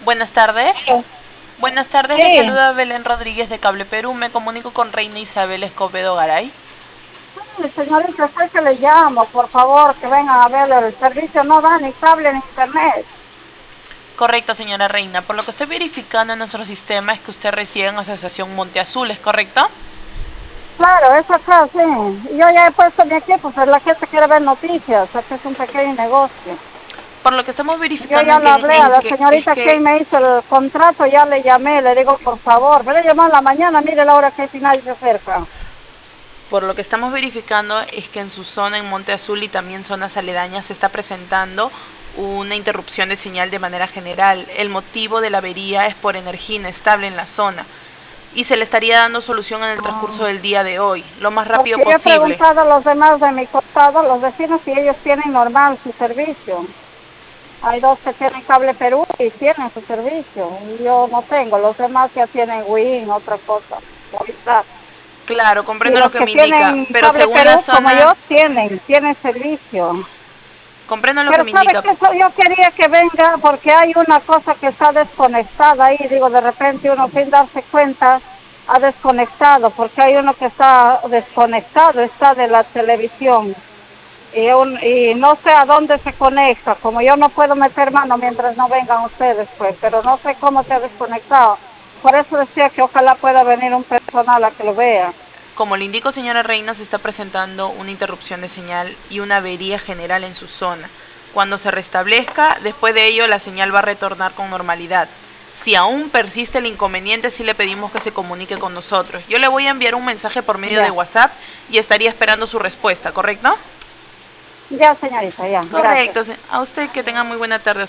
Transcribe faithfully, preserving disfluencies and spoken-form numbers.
Buenas tardes. Sí, Buenas tardes, le sí. saluda Belén Rodríguez de Cable Perú. Me comunico con Reina Isabel Escobedo Garay. Sí, señorita, sé que le llamo, por favor, que vengan a ver el servicio, no da ni cable ni internet. Correcto, señora Reina. Por lo que estoy verificando en nuestro sistema es que usted reside en Asociación Monte Azul, ¿es correcto? Claro, es acá, sí. Yo ya he puesto mi equipo, pues la gente quiere ver noticias, aquí es un pequeño negocio. Por lo que estamos Yo verificando ya en le que, hablé a en la que es señorita que que me hizo el contrato, ya le llamé, le digo, por favor, me le llamó en la mañana, mire la hora que hay nadie se acerca. por lo que estamos verificando es que en su zona, en Monte Azul y también zonas aledañas, se está presentando una interrupción de señal de manera general. El motivo de la avería es por energía inestable en la zona y se le estaría dando solución en el transcurso Ah. del día de hoy, lo más rápido Porque yo he posible. preguntado a los demás de mi costado, los vecinos, si ellos tienen normal su servicio. Hay dos que tienen Cable Perú y tienen su servicio. Y yo no tengo, los demás ya tienen Win, otra cosa. Movistar. Claro, Y comprendo lo los que que me indica, tienen pero Cable según la Perú, como zona, yo, tienen, tienen servicio. comprendo lo que Pero me sabe indica. que eso yo quería que venga porque hay una cosa que está desconectada ahí. Digo, de repente uno sin darse cuenta ha desconectado porque hay uno que está desconectado, está de la televisión. Y, un, y no sé a dónde se conecta, como yo no puedo meter mano mientras no vengan ustedes, pues, pero no sé cómo se ha desconectado. Por eso decía que ojalá pueda venir un personal a que lo vea. Como le indico, señora Reina, se está presentando una interrupción de señal y una avería general en su zona. Cuando se restablezca, después de ello la señal va a retornar con normalidad. Si aún persiste el inconveniente, sí le pedimos que se comunique con nosotros. Yo le voy a enviar un mensaje por medio de Ya, WhatsApp y estaría esperando su respuesta, ¿correcto? ya señorita, ya, gracias. Correcto. A usted que tenga muy buena tarde.